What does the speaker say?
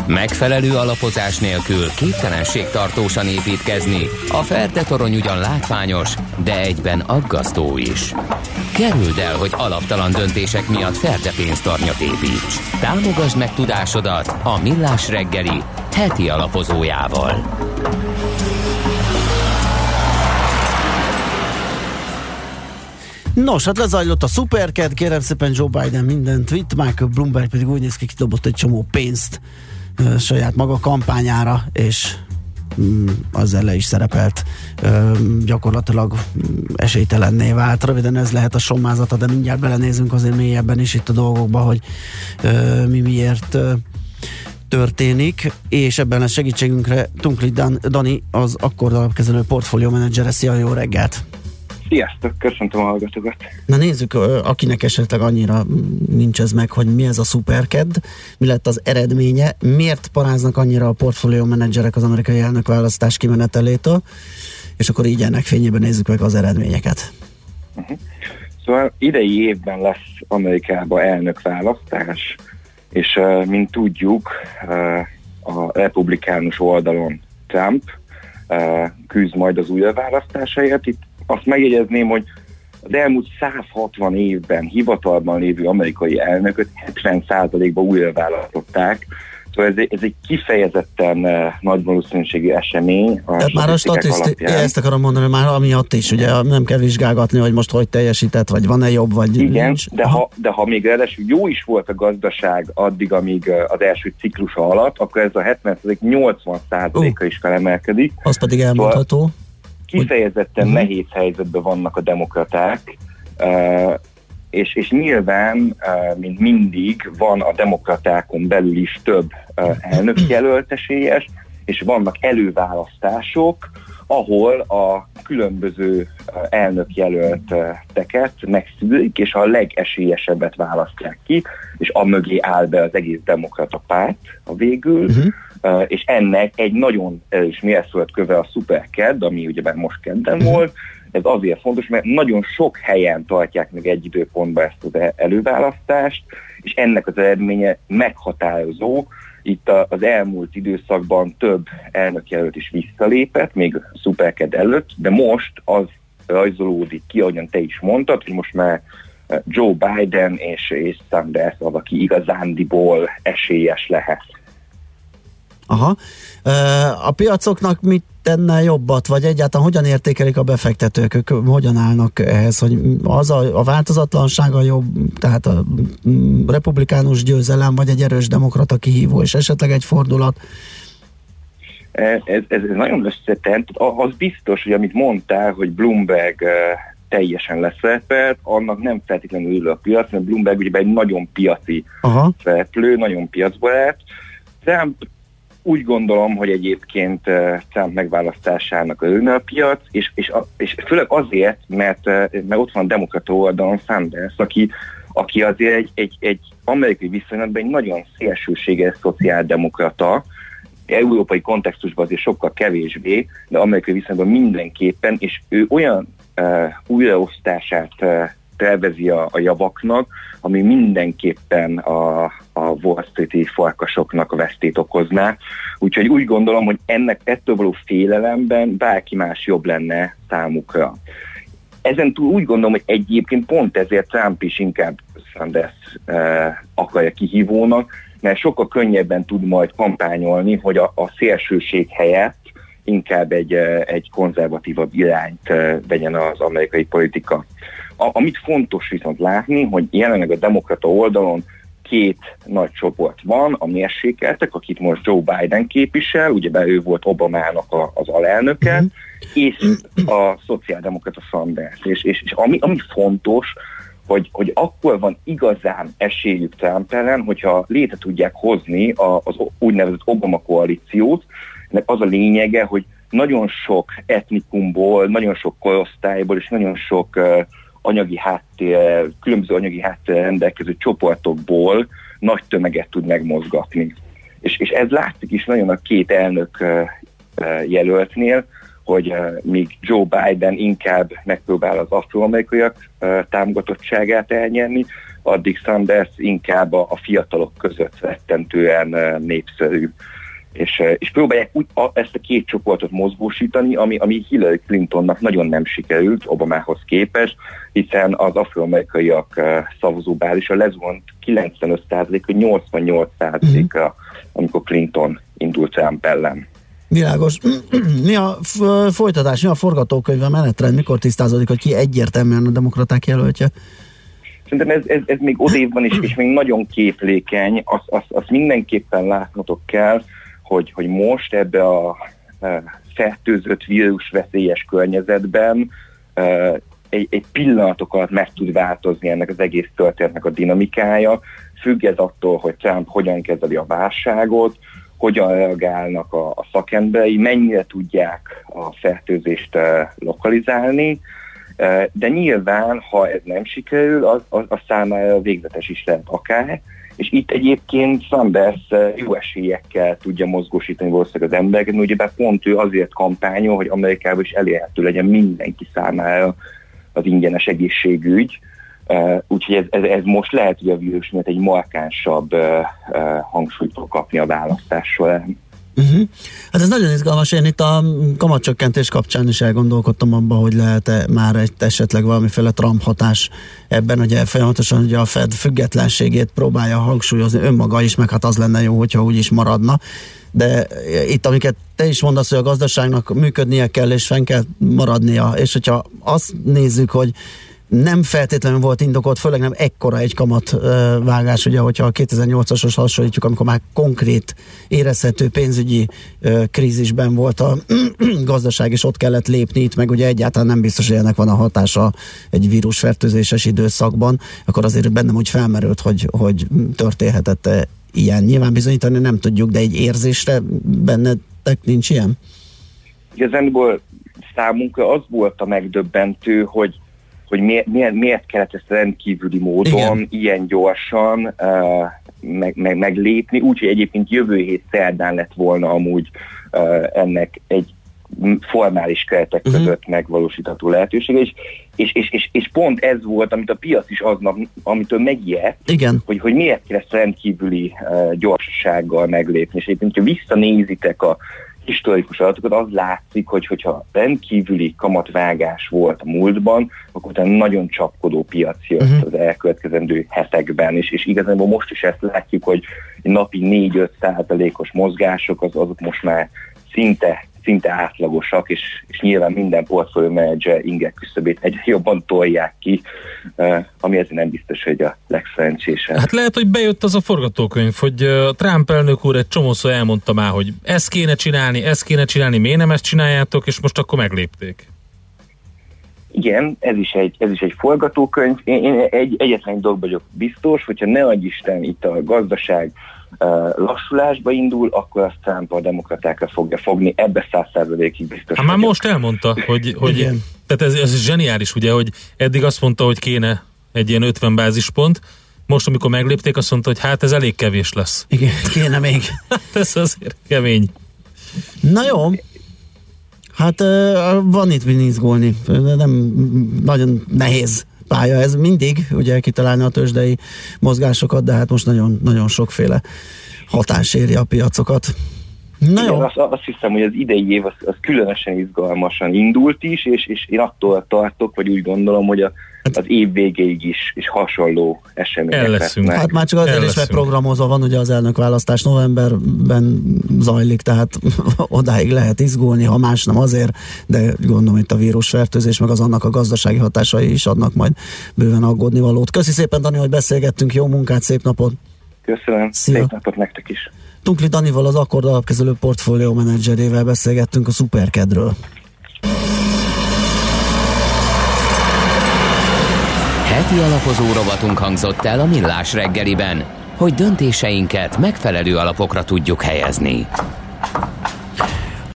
Megfelelő alapozás nélkül képtelenség tartósan építkezni. A Ferde torony ugyan látványos, de egyben aggasztó is. Kerüld el, hogy alaptalan döntések miatt Ferde pénztarnyat építs. Támogasd meg tudásodat a Millás reggeli heti alapozójával. Nos, hát lezajlott a Supercat, kérem szépen Joe Biden mindent vitt, Michael Bloomberg pedig úgy néz ki, kidobott egy csomó pénzt saját maga kampányára, és azzal le is szerepelt, gyakorlatilag esélytelenné vált. Röviden ez lehet a sommázata, de mindjárt belenézünk azért mélyebben is itt a dolgokba, hogy mi miért történik, és ebben a segítségünkre Tunkli Dani, az Akkord alapkezelő portfólió menedzsere. Szia, jó reggelt! Sziasztok, köszöntöm a hallgatókat! Na nézzük, akinek esetleg annyira nincs ez meg, hogy mi ez a Supercad, mi lett az eredménye, miért paráznak annyira a portfólió menedzserek az amerikai elnökválasztás kimenetelétől, és akkor így ennek fényében nézzük meg az eredményeket. Szóval idei évben lesz Amerikában elnökválasztás, és mint tudjuk, a republikánus oldalon Trump küzd majd az újraválasztásáért. Itt azt megjegyezném, hogy az elmúlt 160 évben hivatalban lévő amerikai elnököt 70%-ban újra választották. Szóval ez egy kifejezetten nagy valószínűségű esemény. Tehát már a statisztikák, ezt akarom mondani, már amiatt is, ugye nem kell vizsgálgatni, hogy most hogy teljesített, vagy van-e jobb, vagy igen, nincs. De ha még ráadásul jó is volt a gazdaság addig, amíg az első ciklusa alatt, akkor ez a 70%-80%-a is felemelkedik. Az pedig elmondható. Szóval kifejezetten nehéz helyzetben vannak a demokraták, és nyilván, mint mindig, van a demokratákon belül is több elnökjelölt esélyes, és vannak előválasztások, ahol a különböző elnökjelölteket megszűrik, és a legesélyesebbet választják ki, és amögé áll be az egész demokrata párt a végül, és ennek egy nagyon erős mérföldköve a Supercad, ami ugyebár most kedden volt. Ez azért fontos, mert nagyon sok helyen tartják meg egy időpontban ezt az előválasztást, és ennek az eredménye meghatározó. Itt az elmúlt időszakban több elnökjelölt is visszalépett, még a Supercad előtt, de most az rajzolódik ki, ahogyan te is mondtad, hogy most már Joe Biden és Sanders az, aki igazándiból esélyes lehet. Aha. A piacoknak mit tenne jobbat, vagy egyáltalán hogyan értékelik a befektetők, ők hogyan állnak ehhez, hogy az a változatlansága jobb, tehát a republikánus győzelem, vagy egy erős demokrata kihívó, és esetleg egy fordulat? Ez nagyon összetett. Az biztos, hogy amit mondtál, hogy Bloomberg teljesen leszerepelt, annak nem feltétlenül ül a piac, mert Bloomberg ugye egy nagyon piaci szereplő, nagyon piacbarát. Trump úgy gondolom, hogy egyébként Trump megválasztásának örülne a piac, és főleg azért, mert ott van a demokrata oldalon Sanders, aki azért egy amerikai viszonylatban egy nagyon szélsőséges szociáldemokrata, európai kontextusban azért sokkal kevésbé, de amerikai viszonylatban mindenképpen, és ő olyan újraosztását tervezi a javaknak, ami mindenképpen a Wall Street-i farkasoknak a vesztét okozná. Úgyhogy úgy gondolom, hogy ettől való félelemben bárki más jobb lenne számukra. Ezen túl úgy gondolom, hogy egyébként pont ezért Trump is inkább Sanders akarja kihívónak, mert sokkal könnyebben tud majd kampányolni, hogy a szélsőség helyett inkább egy konzervatívabb irányt vegyen az amerikai politika. Amit fontos viszont látni, hogy jelenleg a demokrata oldalon két nagy csoport van, a mérsékeltek, akit most Joe Biden képvisel, ugyebár ő volt Obamának az alelnöke, és a szociáldemokrata Sanders. És ami fontos, hogy akkor van igazán esélyük Trump ellen, hogyha létre tudják hozni az úgynevezett Obama koalíciót. Ennek az a lényege, hogy nagyon sok etnikumból, nagyon sok korosztályból és nagyon sok anyagi háttér, különböző anyagi háttér rendelkező csoportokból nagy tömeget tud megmozgatni. És ez látszik is nagyon a két elnök jelöltnél, hogy míg Joe Biden inkább megpróbál az afroamerikaiak támogatottságát elnyerni, addig Sanders inkább a fiatalok között rettentően népszerű. És próbálják ezt a két csoportot mozgósítani, ami Hillary Clintonnak nagyon nem sikerült Obamához képest, hiszen az afroamerikaiak szavazóbázisa lezuhant 95%-ra 88%-ra, amikor Clinton indult Trump ellen. Világos. Mi a folytatás, mi a forgatókönyv, a menetrend, mikor tisztázódik, hogy ki egyértelműen a demokraták jelöltje? Szerintem ez még odébb van, és még nagyon képlékeny, azt mindenképpen látnotok kell, hogy most ebbe a fertőzött vírusveszélyes környezetben egy pillanatok alatt meg tud változni ennek az egész történetnek a dinamikája, függ ez attól, hogy Trump hogyan kezeli a válságot, hogyan reagálnak a szakemberei, mennyire tudják a fertőzést lokalizálni, de nyilván, ha ez nem sikerül, az számára végzetes is lehet akár, és itt egyébként Sanders jó esélyekkel tudja mozgósítani valószínűleg az embereket, mert ugyebár pont ő azért kampányol, hogy Amerikában is elérhető legyen mindenki számára az ingyenes egészségügy, úgyhogy ez most lehet, hogy a vírus miatt egy markánsabb hangsúlyt fog kapni a választás során. Hát ez nagyon izgalmas, én itt a kamatcsökkentés kapcsán is elgondolkodtam abban, hogy lehet-e már esetleg valamiféle Trump hatás ebben, ugye folyamatosan ugye a Fed függetlenségét próbálja hangsúlyozni önmaga is, meg hát az lenne jó, hogyha úgy is maradna, de itt amiket te is mondasz, hogy a gazdaságnak működnie kell és fenn kell maradnia, és hogyha azt nézzük, hogy nem feltétlenül volt indokolt, főleg nem ekkora egy kamatvágás, ugye, hogyha a 2008-ashoz hasonlítjuk, amikor már konkrét érezhető pénzügyi krízisben volt a gazdaság, és ott kellett lépni, itt meg ugye egyáltalán nem biztos, hogy ennek van a hatása egy vírusfertőzéses időszakban, akkor azért bennem úgy felmerült, hogy történhetett ilyen. Nyilván bizonyítani nem tudjuk, de egy érzésre bennetek nincs ilyen? Igazából számunkra az volt a megdöbbentő, hogy miért kellett ezt rendkívüli módon, ilyen gyorsan meglépni, úgyhogy egyébként jövő hét szerdán lett volna amúgy ennek egy formális keretek között megvalósítható lehetősége, és pont ez volt, amit a piac is aznap, amitől megijedt, hogy miért kell ezt rendkívüli gyorsasággal meglépni, és egyébként, ha visszanézitek a historikus adatokat, az látszik, hogyha rendkívüli kamatvágás volt a múltban, akkor utána nagyon csapkodó piac jött az elkövetkezendő hetekben, és igazából most is ezt látjuk, hogy napi 4-5%-os mozgások, azok most már szinte átlagosak, és nyilván minden portfólió menedzser inger küszöbét egyre jobban tolják ki, ami ezért nem biztos, hogy a legszerencsésebb. Hát lehet, hogy bejött az a forgatókönyv, hogy Trump elnök úr egy csomószor elmondta már, hogy ezt kéne csinálni, miért nem ezt csináljátok, és most akkor meglépték. Igen, ez is egy forgatókönyv. Én egyetlen dolog vagyok biztos, hogyha ne adj Isten itt a gazdaság lassulásba indul, akkor azt Trump a demokratákra fogja fogni, ebbe 100%-ig biztos. Hát már most elmondta, hogy tehát ez zseniális, ugye, hogy eddig azt mondta, hogy kéne egy ilyen 50 bázispont, most amikor meglépték, azt mondta, hogy hát ez elég kevés lesz. Igen, kéne még. Ez azért kemény. Na jó, hát van itt min izgulni, nem nagyon nehéz pálya ez mindig, ugye kitalálni a tőzsdei mozgásokat, de hát most nagyon, nagyon sokféle hatás éri a piacokat. Na jó. Azt hiszem, hogy az idei év az különösen izgalmasan indult is, és én attól tartok, vagy úgy gondolom, hogy az év végéig is hasonló események lesznek. Hát már csak azért is megprogramozva van, ugye az elnökválasztás novemberben zajlik, tehát odáig lehet izgulni, ha más nem azért, de gondolom itt a vírusfertőzés, meg az annak a gazdasági hatásai is adnak majd bőven aggódnivalót. Köszi szépen, Dani, hogy beszélgettünk, jó munkát, szép napot! Köszönöm, szia. Szép napot nektek is! Tunkli Danival, az Akkord alapkezelő portfólió menedzserével beszélgettünk a Szuperkedről. Heti alapozó rovatunk hangzott el a Millás reggeliben, hogy döntéseinket megfelelő alapokra tudjuk helyezni.